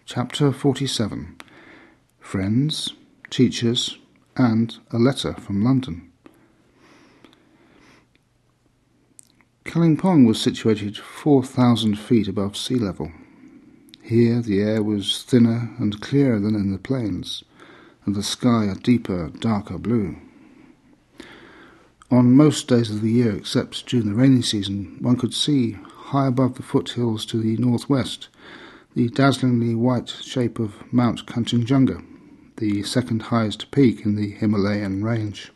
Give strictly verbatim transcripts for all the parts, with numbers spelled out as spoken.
Chapter forty-seven. Friends, Teachers, and a Letter from London. Kalimpong was situated four thousand feet above sea level. Here the air was thinner and clearer than in the plains, and the sky a deeper, darker blue. On most days of the year, except during the rainy season, one could see, high above the foothills to the northwest, the dazzlingly white shape of Mount Kanchenjunga, the second highest peak in the Himalayan range.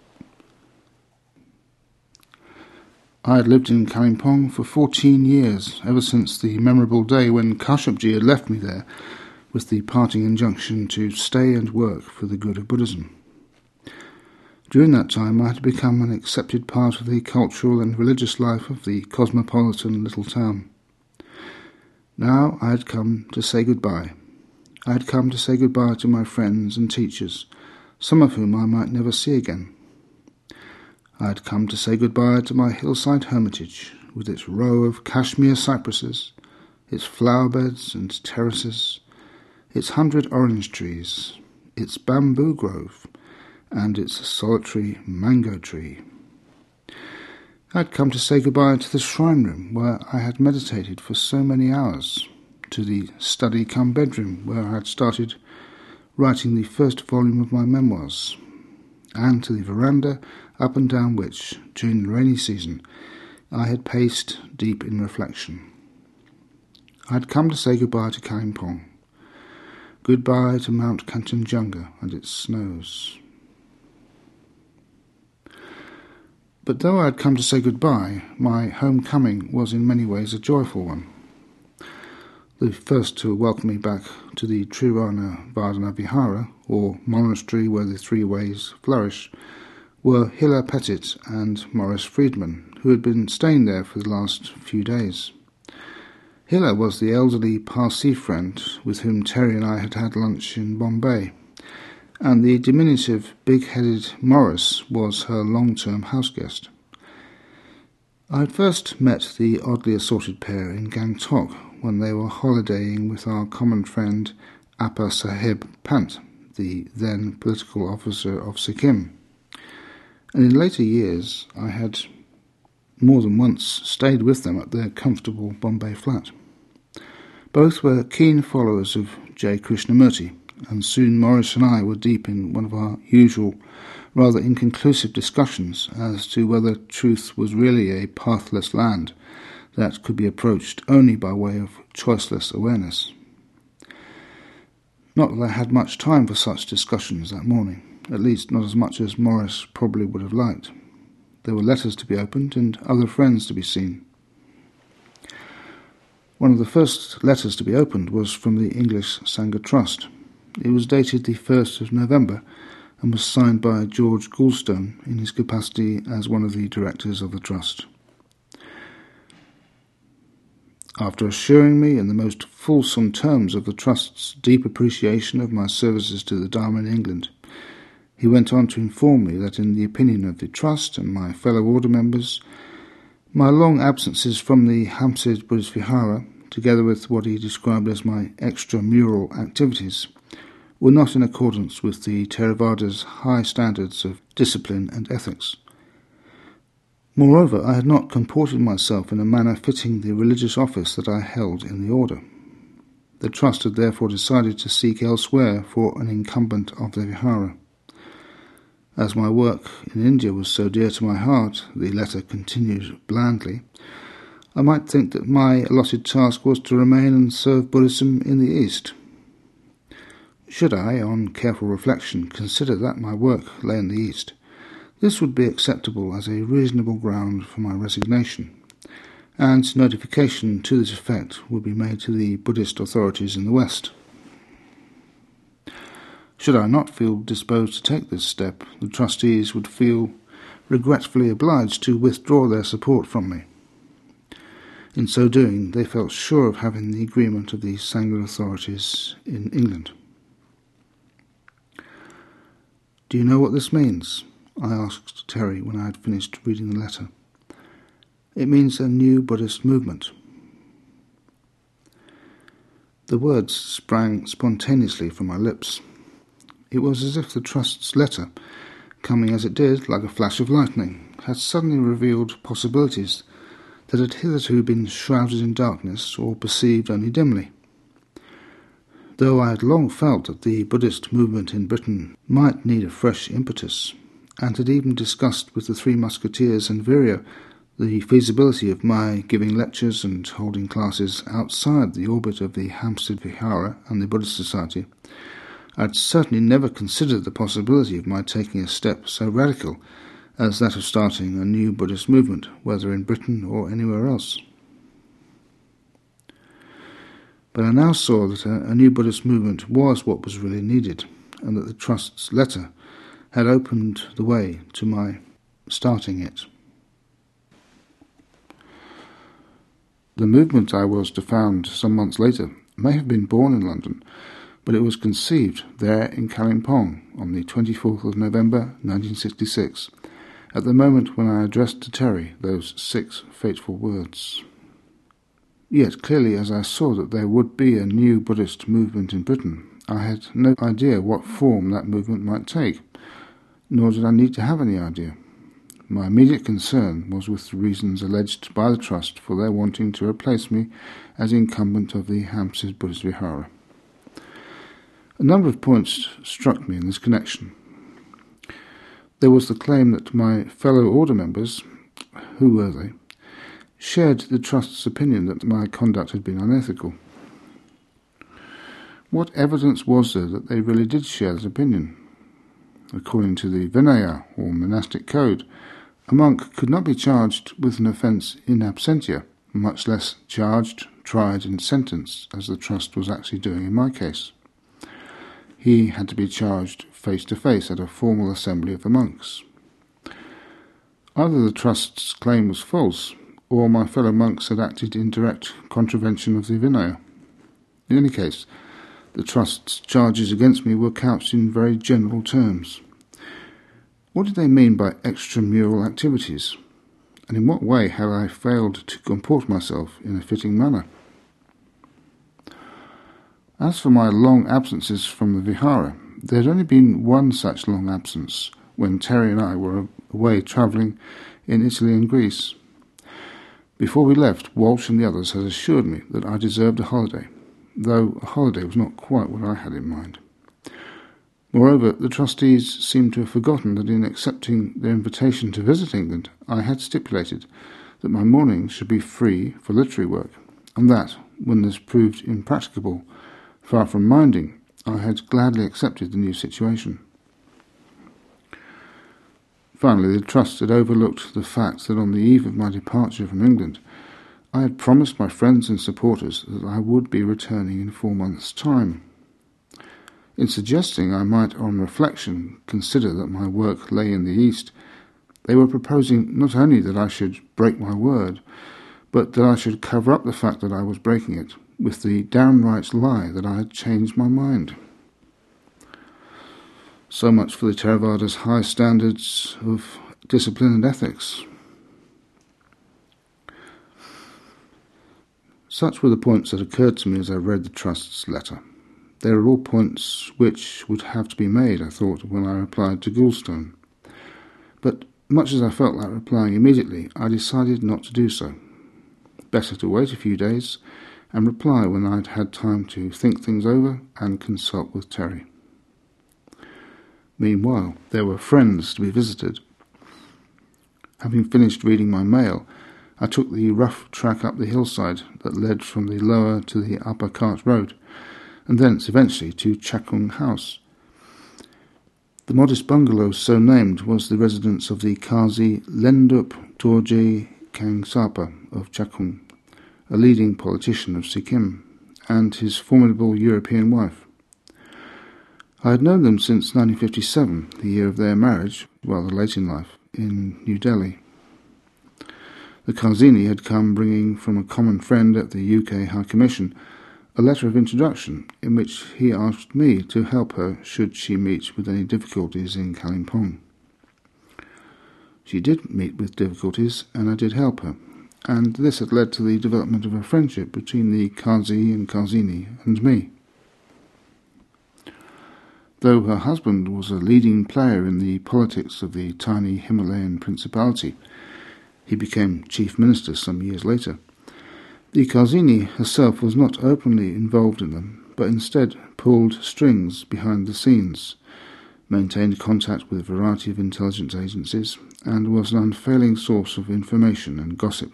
I had lived in Kalimpong for fourteen years, ever since the memorable day when Kashyapji had left me there with the parting injunction to stay and work for the good of Buddhism. During that time I had become an accepted part of the cultural and religious life of the cosmopolitan little town. Now I had come to say goodbye. I had come to say goodbye to my friends and teachers, some of whom I might never see again. I had come to say goodbye to my hillside hermitage, with its row of Kashmir cypresses, its flower beds and terraces, its hundred orange trees, its bamboo grove, and its solitary mango tree. I had come to say goodbye to the shrine room where I had meditated for so many hours, to the study-cum-bedroom where I had started writing the first volume of my memoirs, and to the veranda up and down which, during the rainy season, I had paced deep in reflection. I had come to say goodbye to Kalimpong, goodbye to Mount Kanchenjunga and its snows. But though I had come to say goodbye, my homecoming was in many ways a joyful one. The first to welcome me back to the Trivarna Vardhana Vihara, or monastery where the three ways flourish, were Hilla Pettit and Maurice Friedman, who had been staying there for the last few days. Hilla was the elderly Parsi friend with whom Terry and I had had lunch in Bombay, and the diminutive, big-headed Maurice was her long-term house-guest. I had first met the oddly assorted pair in Gangtok when they were holidaying with our common friend Appa Sahib Pant, the then political officer of Sikkim. And in later years I had more than once stayed with them at their comfortable Bombay flat. Both were keen followers of J. Krishnamurti, and soon Maurice and I were deep in one of our usual, rather inconclusive discussions as to whether truth was really a pathless land that could be approached only by way of choiceless awareness. Not that I had much time for such discussions that morning, at least not as much as Maurice probably would have liked. There were letters to be opened and other friends to be seen. One of the first letters to be opened was from the English Sangha Trust. It was dated the first of November and was signed by George Goulstone in his capacity as one of the directors of the Trust. After assuring me in the most fulsome terms of the Trust's deep appreciation of my services to the Dharma in England, he went on to inform me that in the opinion of the Trust and my fellow order members, my long absences from the Hampstead Buddhist Vihara, together with what he described as my extramural activities, were not in accordance with the Theravada's high standards of discipline and ethics. Moreover, I had not comported myself in a manner fitting the religious office that I held in the order. The Trust had therefore decided to seek elsewhere for an incumbent of the Vihara. As my work in India was so dear to my heart, the letter continued blandly, I might think that my allotted task was to remain and serve Buddhism in the East. Should I, on careful reflection, consider that my work lay in the East, this would be acceptable as a reasonable ground for my resignation, and notification to this effect would be made to the Buddhist authorities in the West. Should I not feel disposed to take this step, the trustees would feel regretfully obliged to withdraw their support from me. In so doing, they felt sure of having the agreement of the Sangha authorities in England. "Do you know what this means?" I asked Terry when I had finished reading the letter. "It means a new Buddhist movement." The words sprang spontaneously from my lips. It was as if the Trust's letter, coming as it did like a flash of lightning, had suddenly revealed possibilities that had hitherto been shrouded in darkness or perceived only dimly. Though I had long felt that the Buddhist movement in Britain might need a fresh impetus, and had even discussed with the Three Musketeers and Virya the feasibility of my giving lectures and holding classes outside the orbit of the Hampstead Vihara and the Buddhist Society, I had certainly never considered the possibility of my taking a step so radical as that of starting a new Buddhist movement, whether in Britain or anywhere else. But I now saw that a, a new Buddhist movement was what was really needed, and that the Trust's letter had opened the way to my starting it. The movement I was to found some months later may have been born in London, but it was conceived there in Kalimpong on the twenty-fourth of November nineteen sixty-six, at the moment when I addressed to Terry those six fateful words. Yet clearly, as I saw that there would be a new Buddhist movement in Britain, I had no idea what form that movement might take, nor did I need to have any idea. My immediate concern was with the reasons alleged by the Trust for their wanting to replace me as incumbent of the Hampstead Buddhist Vihara. A number of points struck me in this connection. There was the claim that my fellow order members, who were they, shared the Trust's opinion that my conduct had been unethical. What evidence was there that they really did share that opinion? According to the Vinaya, or monastic code, a monk could not be charged with an offence in absentia, much less charged, tried and sentenced, as the Trust was actually doing in my case. He had to be charged face-to-face at a formal assembly of the monks. Either the Trust's claim was false, or my fellow monks had acted in direct contravention of the Vinaya. In any case, the Trust's charges against me were couched in very general terms. What did they mean by extramural activities, and in what way had I failed to comport myself in a fitting manner? As for my long absences from the Vihara, there had only been one such long absence, when Terry and I were away travelling in Italy and Greece. Before we left, Walsh and the others had assured me that I deserved a holiday, though a holiday was not quite what I had in mind. Moreover, the trustees seemed to have forgotten that in accepting their invitation to visit England, I had stipulated that my mornings should be free for literary work, and that, when this proved impracticable, far from minding, I had gladly accepted the new situation. Finally, the Trust had overlooked the fact that on the eve of my departure from England, I had promised my friends and supporters that I would be returning in four months' time. In suggesting I might, on reflection, consider that my work lay in the East, they were proposing not only that I should break my word, but that I should cover up the fact that I was breaking it with the downright lie that I had changed my mind. So much for the Theravada's high standards of discipline and ethics. Such were the points that occurred to me as I read the Trust's letter. They were all points which would have to be made, I thought, when I replied to Goulstone. But much as I felt like replying immediately, I decided not to do so. Better to wait a few days and reply when I'd had time to think things over and consult with Terry. Meanwhile, there were friends to be visited. Having finished reading my mail, I took the rough track up the hillside that led from the lower to the upper cart road, and thence eventually to Chakung House. The modest bungalow so named was the residence of the Kazi Lendup Dorje Kangsapa of Chakung, a leading politician of Sikkim, and his formidable European wife. I had known them since nineteen fifty-seven, the year of their marriage, rather late in life, in New Delhi. The Kazini had come bringing from a common friend at the U K High Commission a letter of introduction in which he asked me to help her should she meet with any difficulties in Kalimpong. She did meet with difficulties, and I did help her, and this had led to the development of a friendship between the Kazi and Kazini and me. Though her husband was a leading player in the politics of the tiny Himalayan principality, he became chief minister some years later. The Kazini herself was not openly involved in them, but instead pulled strings behind the scenes, maintained contact with a variety of intelligence agencies, and was an unfailing source of information and gossip.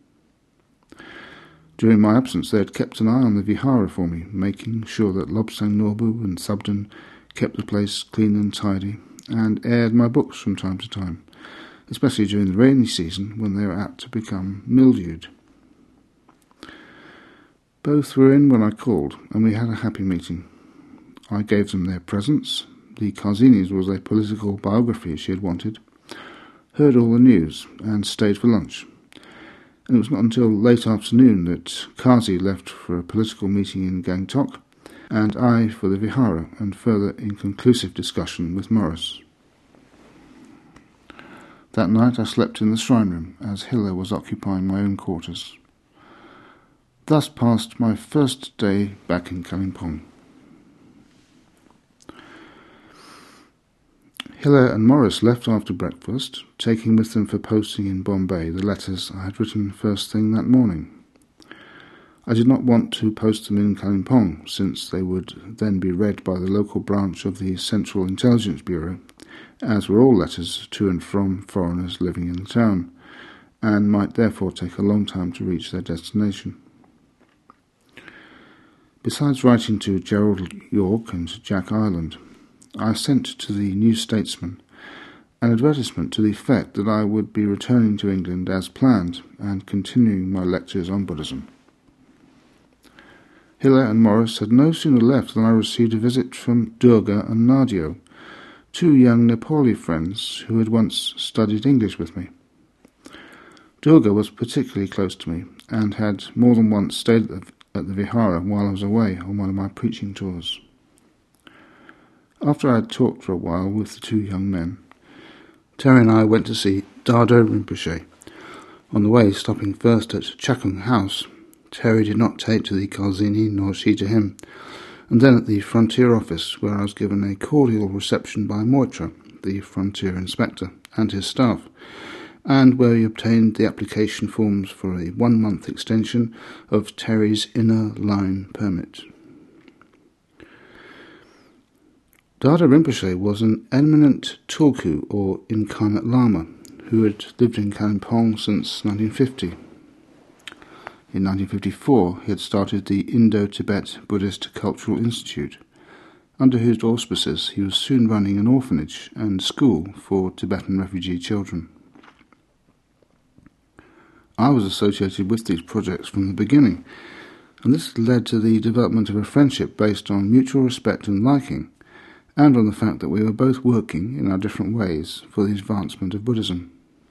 During my absence they had kept an eye on the Vihara for me, making sure that Lobsang Norbu and Subdan kept the place clean and tidy, and aired my books from time to time, especially during the rainy season when they were apt to become mildewed. Both were in when I called, and we had a happy meeting. I gave them their presents. The Kazini's was a political biography she had wanted, heard all the news, and stayed for lunch. And it was not until late afternoon that Kazi left for a political meeting in Gangtok, and I for the Vihara and further inconclusive discussion with Morris. That night I slept in the shrine room, as Hilla was occupying my own quarters. Thus passed my first day back in Kalimpong. Hilla and Morris left after breakfast, taking with them for posting in Bombay the letters I had written first thing that morning. I did not want to post them in Kalimpong, since they would then be read by the local branch of the Central Intelligence Bureau, as were all letters to and from foreigners living in the town, and might therefore take a long time to reach their destination. Besides writing to Gerald York and Jack Ireland, I sent to the New Statesman an advertisement to the effect that I would be returning to England as planned and continuing my lectures on Buddhism. Hilla and Morris had no sooner left than I received a visit from Durga and Nadio, two young Nepali friends who had once studied English with me. Durga was particularly close to me and had more than once stayed at the, at the Vihara while I was away on one of my preaching tours. After I had talked for a while with the two young men, Terry and I went to see Dada Rinpoche. On the way, stopping first at Chakung House, Terry did not take to the Kazini nor she to him, and then at the Frontier Office, where I was given a cordial reception by Moitra, the Frontier Inspector, and his staff, and where we obtained the application forms for a one-month extension of Terry's inner line permit. Dada Rinpoche was an eminent Tulku, or incarnate Lama, who had lived in Kalimpong since nineteen fifty. In nineteen fifty-four, he had started the Indo-Tibet Buddhist Cultural Institute, under whose auspices he was soon running an orphanage and school for Tibetan refugee children. I was associated with these projects from the beginning, and this led to the development of a friendship based on mutual respect and liking, and on the fact that we were both working, in our different ways, for the advancement of Buddhism.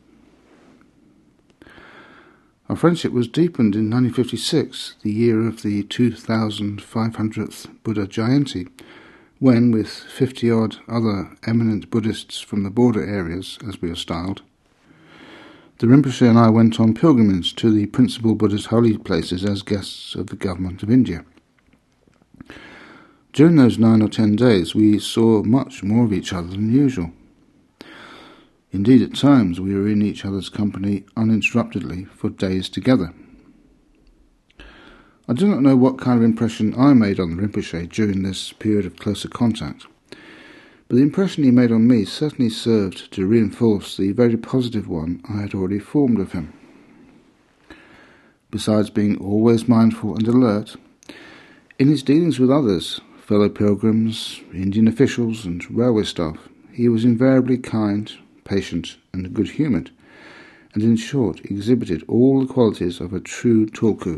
Our friendship was deepened in nineteen fifty-six, the year of the two thousand five hundredth Buddha Jayanti, when, with fifty-odd other eminent Buddhists from the border areas, as we are styled, the Rinpoche and I went on pilgrimage to the principal Buddhist holy places as guests of the Government of India. During those nine or ten days we saw much more of each other than usual. Indeed, at times we were in each other's company uninterruptedly for days together. I do not know what kind of impression I made on the Rinpoche during this period of closer contact, but the impression he made on me certainly served to reinforce the very positive one I had already formed of him. Besides being always mindful and alert, in his dealings with others, fellow pilgrims, Indian officials and railway staff, he was invariably kind, patient and good-humoured, and in short exhibited all the qualities of a true Tulku.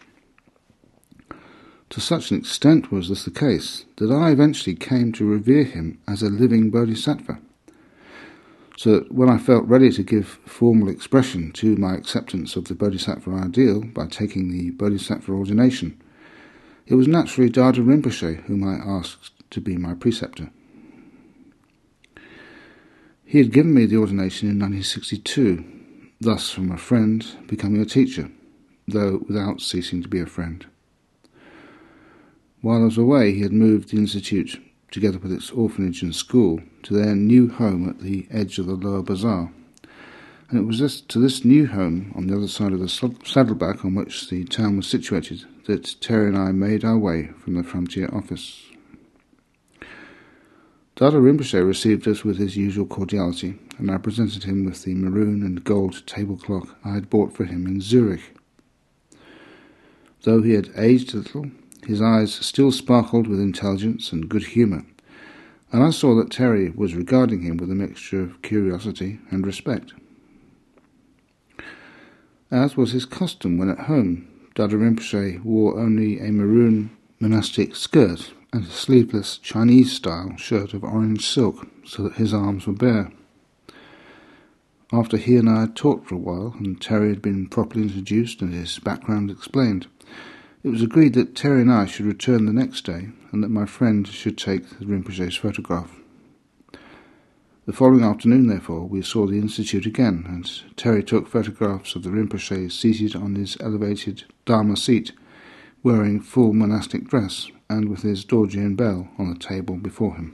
To such an extent was this the case that I eventually came to revere him as a living bodhisattva, so that when I felt ready to give formal expression to my acceptance of the bodhisattva ideal by taking the bodhisattva ordination, it was naturally Dada Rinpoche whom I asked to be my preceptor. He had given me the ordination in nineteen sixty-two, thus from a friend becoming a teacher, though without ceasing to be a friend. While I was away, he had moved the Institute, together with its orphanage and school, to their new home at the edge of the Lower Bazaar. And it was this, to this new home, on the other side of the saddleback on which the town was situated, that Terry and I made our way from the frontier office. Dada Rinpoche received us with his usual cordiality, and I presented him with the maroon and gold table clock I had bought for him in Zurich. Though he had aged a little, his eyes still sparkled with intelligence and good humour, and I saw that Terry was regarding him with a mixture of curiosity and respect. As was his custom when at home, Dada Rinpoche wore only a maroon monastic skirt and a sleeveless Chinese-style shirt of orange silk, so that his arms were bare. After he and I had talked for a while, and Terry had been properly introduced and his background explained, it was agreed that Terry and I should return the next day, and that my friend should take the Rinpoche's photograph. The following afternoon, therefore, we saw the Institute again, and Terry took photographs of the Rinpoche seated on his elevated Dharma seat, wearing full monastic dress, and with his Dorjian bell on the table before him.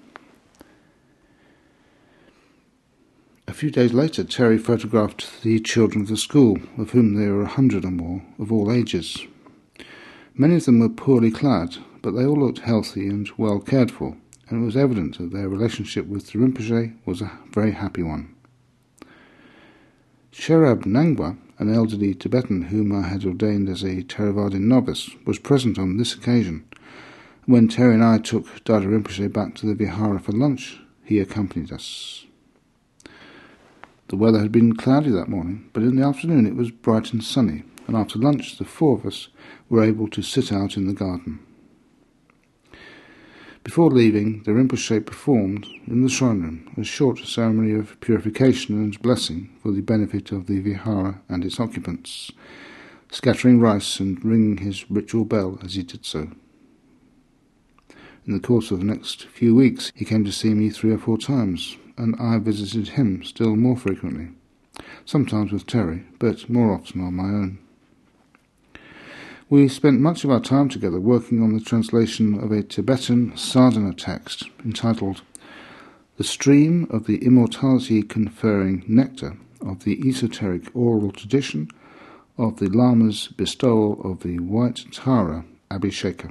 A few days later, Terry photographed the children of the school, of whom there were a hundred or more, of all ages. Many of them were poorly clad, but they all looked healthy and well cared for, and it was evident that their relationship with the Rinpoche was a very happy one. Sherab Nangwa, an elderly Tibetan whom I had ordained as a Theravadan novice, was present on this occasion. When Terry and I took Dada Rinpoche back to the Vihara for lunch, he accompanied us. The weather had been cloudy that morning, but in the afternoon it was bright and sunny, and after lunch the four of us were able to sit out in the garden. Before leaving, the Rinpoche performed, in the shrine room, a short ceremony of purification and blessing for the benefit of the Vihara and its occupants, scattering rice and ringing his ritual bell as he did so. In the course of the next few weeks, he came to see me three or four times, and I visited him still more frequently, sometimes with Terry, but more often on my own. We spent much of our time together working on the translation of a Tibetan sadhana text entitled The Stream of the Immortality-Conferring Nectar of the Esoteric Oral Tradition of the Lama's Bestowal of the White Tara Abhisheka.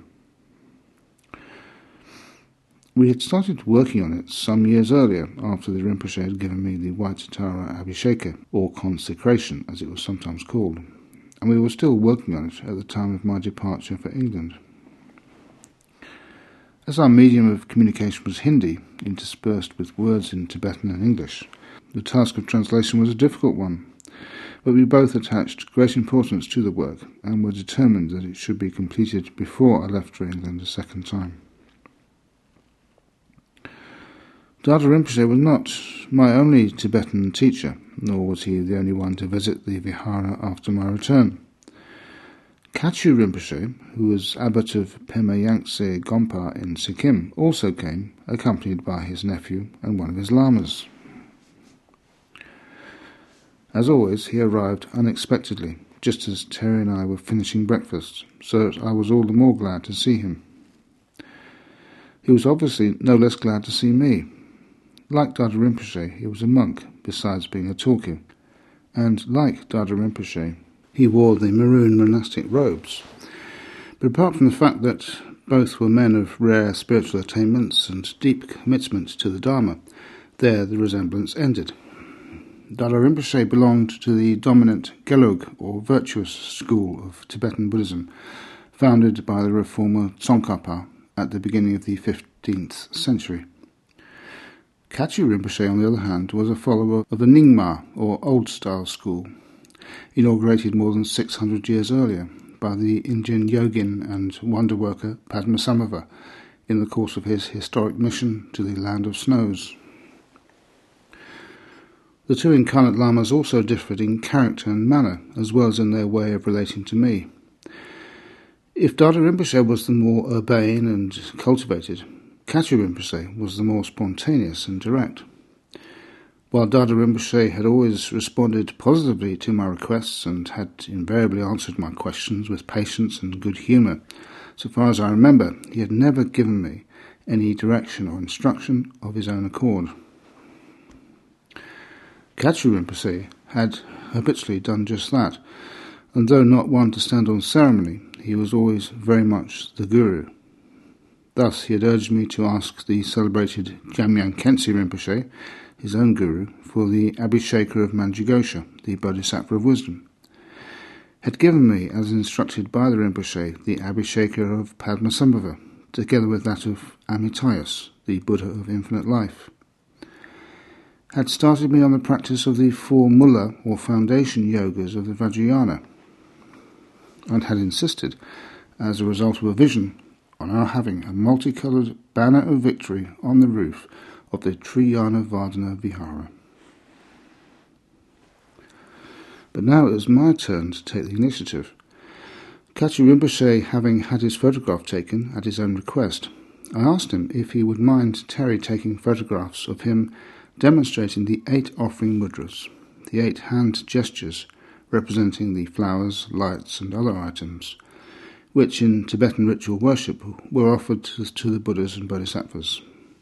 We had started working on it some years earlier, after the Rinpoche had given me the White Tara Abhisheka, or consecration as it was sometimes called, and we were still working on it at the time of my departure for England. As our medium of communication was Hindi, interspersed with words in Tibetan and English, the task of translation was a difficult one, but we both attached great importance to the work and were determined that it should be completed before I left for England a second time. Dada Rinpoche was not my only Tibetan teacher, nor was he the only one to visit the Vihara after my return. Kachu Rinpoche, who was abbot of Pema Yangtze Gompa in Sikkim, also came, accompanied by his nephew and one of his lamas. As always, he arrived unexpectedly, just as Terry and I were finishing breakfast, so that I was all the more glad to see him. He was obviously no less glad to see me. Like Dada Rinpoche, he was a monk, besides being a Tulku, and like Dada Rinpoche, he wore the maroon monastic robes. But apart from the fact that both were men of rare spiritual attainments and deep commitment to the Dharma, there the resemblance ended. Dada Rinpoche belonged to the dominant Gelug, or virtuous school of Tibetan Buddhism, founded by the reformer Tsongkhapa at the beginning of the fifteenth century. Kachu Rinpoche, on the other hand, was a follower of the Nyingma, or Old-Style school, inaugurated more than six hundred years earlier by the Indian yogin and wonder worker Padmasambhava in the course of his historic mission to the Land of Snows. The two incarnate lamas also differed in character and manner, as well as in their way of relating to me. If Dada Rinpoche was the more urbane and cultivated, Kachu Rinpoche was the more spontaneous and direct. While Dada Rinpoche had always responded positively to my requests and had invariably answered my questions with patience and good humour, so far as I remember, he had never given me any direction or instruction of his own accord. Kachu Rinpoche had habitually done just that, and though not one to stand on ceremony, he was always very much the guru. Thus he had urged me to ask the celebrated Jamyang Khyentse Rinpoche, his own guru, for the Abhisheka of Manjughosha, the Bodhisattva of Wisdom, had given me, as instructed by the Rinpoche, the Abhisheka of Padmasambhava, together with that of Amitayus, the Buddha of Infinite Life, had started me on the practice of the four Mula or foundation yogas of the Vajrayana, and had insisted, as a result of a vision, on our having a multicoloured banner of victory on the roof of the Triyana Vardhana Vihara. But now it was my turn to take the initiative. Kachu Rinpoche having had his photograph taken at his own request, I asked him if he would mind Terry taking photographs of him demonstrating the eight offering mudras, the eight hand gestures representing the flowers, lights and other items, which in Tibetan ritual worship were offered to, to the Buddhas and Bodhisattvas.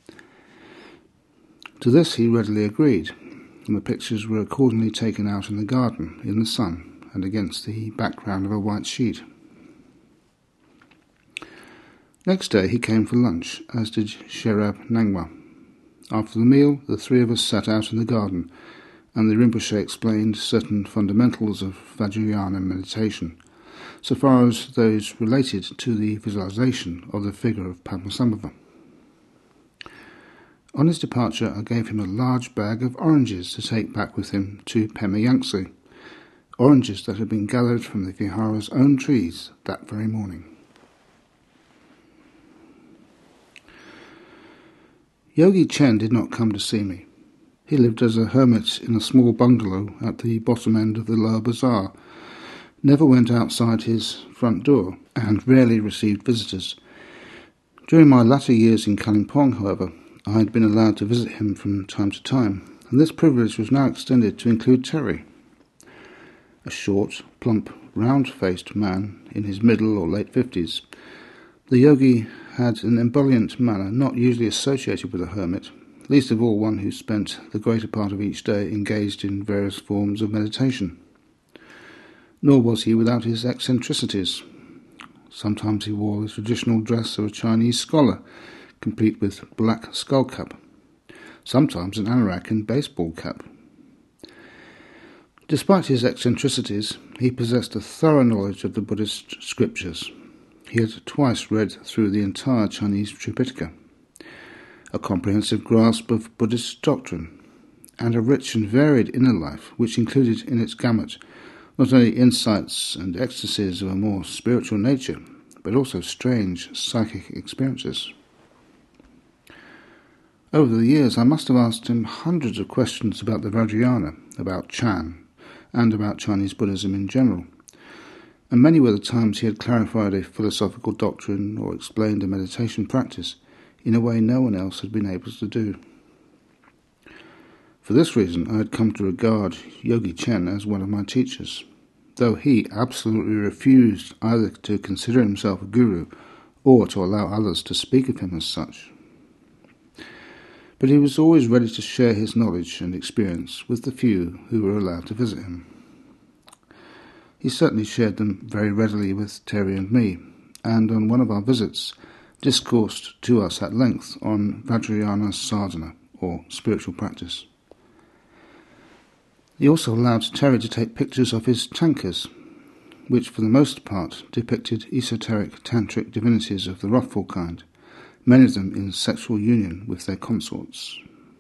To this he readily agreed, and the pictures were accordingly taken out in the garden, in the sun, and against the background of a white sheet. Next day he came for lunch, as did Sherab Nangwa. After the meal, the three of us sat out in the garden, and the Rinpoche explained certain fundamentals of Vajrayana meditation, so far as those related to the visualization of the figure of Padmasambhava. On his departure, I gave him a large bag of oranges to take back with him to Pema Yangtze, oranges that had been gathered from the Vihara's own trees that very morning. Yogi Chen did not come to see me. He lived as a hermit in a small bungalow at the bottom end of the lower bazaar, never went outside his front door, and rarely received visitors. During my latter years in Kalimpong, however, I had been allowed to visit him from time to time, and this privilege was now extended to include Terry, a short, plump, round-faced man in his middle or late fifties. The yogi had an ebullient manner not usually associated with a hermit, least of all one who spent the greater part of each day engaged in various forms of meditation. Nor was he without his eccentricities. Sometimes he wore the traditional dress of a Chinese scholar, complete with black skull cap, sometimes an anorak and baseball cap. Despite his eccentricities, he possessed a thorough knowledge of the Buddhist scriptures. He had twice read through the entire Chinese Tripitaka, a comprehensive grasp of Buddhist doctrine, and a rich and varied inner life which included in its gamut not only insights and ecstasies of a more spiritual nature, but also strange psychic experiences. Over the years I must have asked him hundreds of questions about the Vajrayana, about Chan, and about Chinese Buddhism in general, and many were the times he had clarified a philosophical doctrine or explained a meditation practice in a way no one else had been able to do. For this reason I had come to regard Yogi Chen as one of my teachers, though he absolutely refused either to consider himself a guru or to allow others to speak of him as such. But he was always ready to share his knowledge and experience with the few who were allowed to visit him. He certainly shared them very readily with Terry and me, and on one of our visits discoursed to us at length on Vajrayana sadhana, or spiritual practice. He also allowed Terry to take pictures of his tankas, which for the most part depicted esoteric tantric divinities of the wrathful kind, many of them in sexual union with their consorts.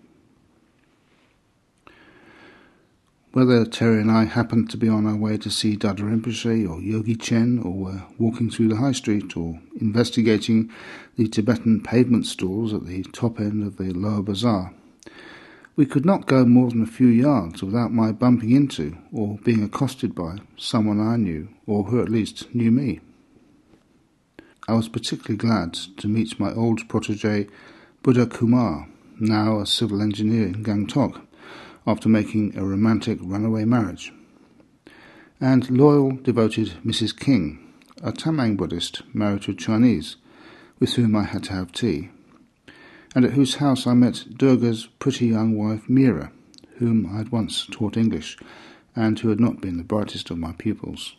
Whether Terry and I happened to be on our way to see Dada Rinpoche or Yogi Chen, or were walking through the high street, or investigating the Tibetan pavement stalls at the top end of the lower bazaar, we could not go more than a few yards without my bumping into or being accosted by someone I knew, or who at least knew me. I was particularly glad to meet my old protégé Buddha Kumar, now a civil engineer in Gangtok, after making a romantic runaway marriage. And loyal, devoted Missus King, a Tamang Buddhist married to a Chinese, with whom I had to have tea, and at whose house I met Durga's pretty young wife Meera, whom I had once taught English, and who had not been the brightest of my pupils.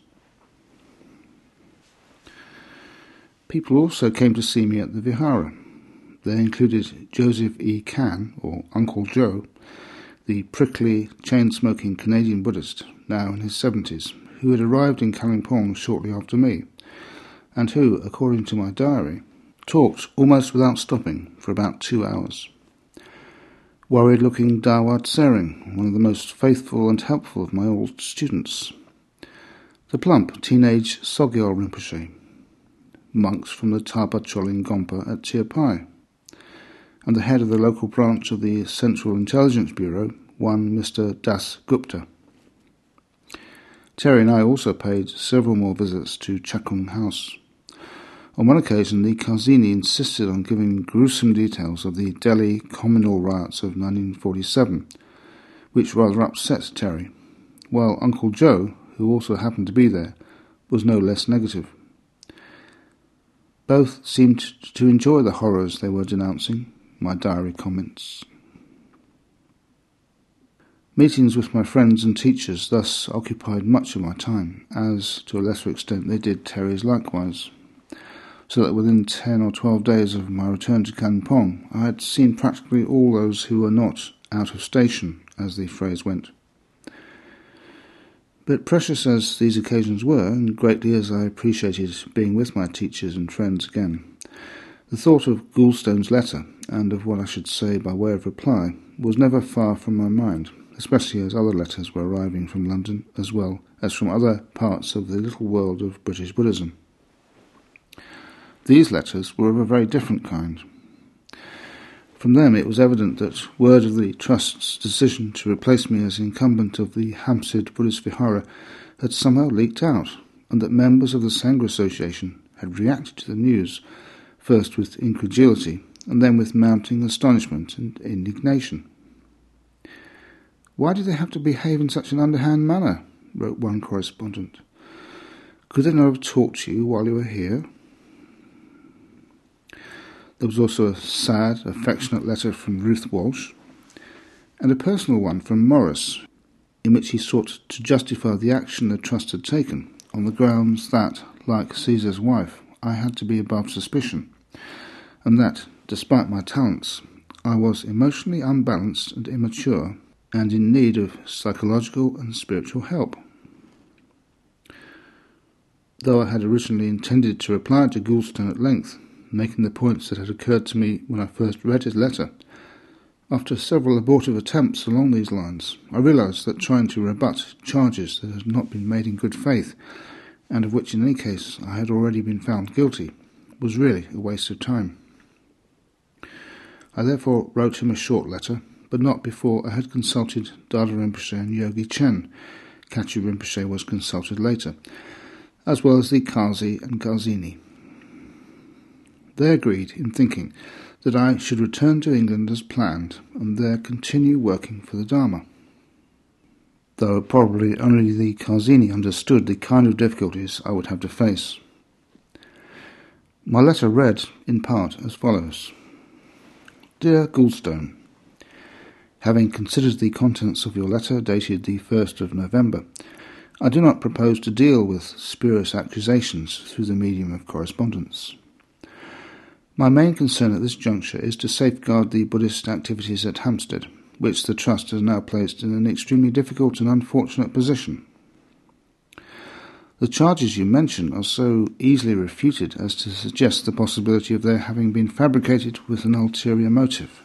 People also came to see me at the Vihara. They included Joseph E. Can, or Uncle Joe, the prickly, chain-smoking Canadian Buddhist, now in his seventies, who had arrived in Kalimpong shortly after me, and who, according to my diary, talked almost without stopping for about two hours. Worried-looking Dawa Tsering, one of the most faithful and helpful of my old students. The plump teenage Sogyal Rinpoche. Monks from the Taba Choling Gompa at Chirpai, and the head of the local branch of the Central Intelligence Bureau, one Mister Das Gupta. Terry and I also paid several more visits to Chakung House. On one occasion, the Karzini insisted on giving gruesome details of the Delhi communal riots of nineteen forty-seven, which rather upset Terry, while Uncle Joe, who also happened to be there, was no less negative. Both seemed to enjoy the horrors they were denouncing, my diary comments. Meetings with my friends and teachers thus occupied much of my time, as, to a lesser extent, they did Terry's likewise, so that within ten or twelve days of my return to Kalimpong, I had seen practically all those who were not out of station, as the phrase went. But precious as these occasions were, and greatly as I appreciated being with my teachers and friends again, the thought of Goulstone's letter, and of what I should say by way of reply, was never far from my mind, especially as other letters were arriving from London, as well as from other parts of the little world of British Buddhism. These letters were of a very different kind. From them it was evident that word of the Trust's decision to replace me as incumbent of the Hampstead Buddhist Vihara had somehow leaked out, and that members of the Sangha Association had reacted to the news, first with incredulity, and then with mounting astonishment and indignation. "Why did they have to behave in such an underhand manner?" wrote one correspondent. "Could they not have talked to you while you were here?" There was also a sad, affectionate letter from Ruth Walsh, and a personal one from Morris, in which he sought to justify the action the Trust had taken, on the grounds that, like Caesar's wife, I had to be above suspicion, and that, despite my talents, I was emotionally unbalanced and immature, and in need of psychological and spiritual help. Though I had originally intended to reply to Goulstone at length, making the points that had occurred to me when I first read his letter, after several abortive attempts along these lines, I realised that trying to rebut charges that had not been made in good faith, and of which in any case I had already been found guilty, was really a waste of time. I therefore wrote him a short letter, but not before I had consulted Dada Rinpoche and Yogi Chen. Kachu Rinpoche was consulted later, as well as the Kazi and Karzini. They agreed in thinking that I should return to England as planned and there continue working for the Dharma, though probably only the Karzini understood the kind of difficulties I would have to face. My letter read, in part, as follows. Dear Goulstone, having considered the contents of your letter dated the first of November, I do not propose to deal with spurious accusations through the medium of correspondence. My main concern at this juncture is to safeguard the Buddhist activities at Hampstead, which the Trust has now placed in an extremely difficult and unfortunate position. The charges you mention are so easily refuted as to suggest the possibility of their having been fabricated with an ulterior motive.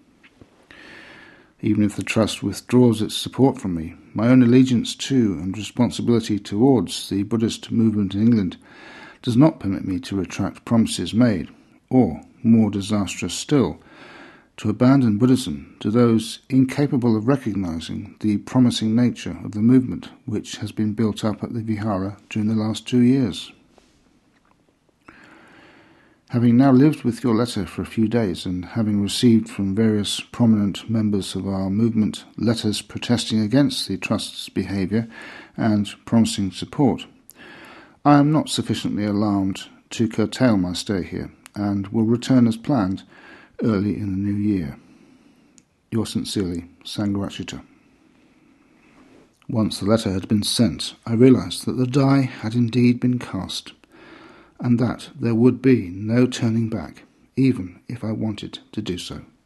Even if the Trust withdraws its support from me, my own allegiance to and responsibility towards the Buddhist movement in England does not permit me to retract promises made, or, more disastrous still, to abandon Buddhism to those incapable of recognizing the promising nature of the movement which has been built up at the Vihara during the last two years. Having now lived with your letter for a few days, and having received from various prominent members of our movement letters protesting against the Trust's behaviour and promising support, I am not sufficiently alarmed to curtail my stay here, and will return as planned early in the new year. Yours sincerely, Sangharachita. Once the letter had been sent, I realised that the die had indeed been cast, and that there would be no turning back, even if I wanted to do so.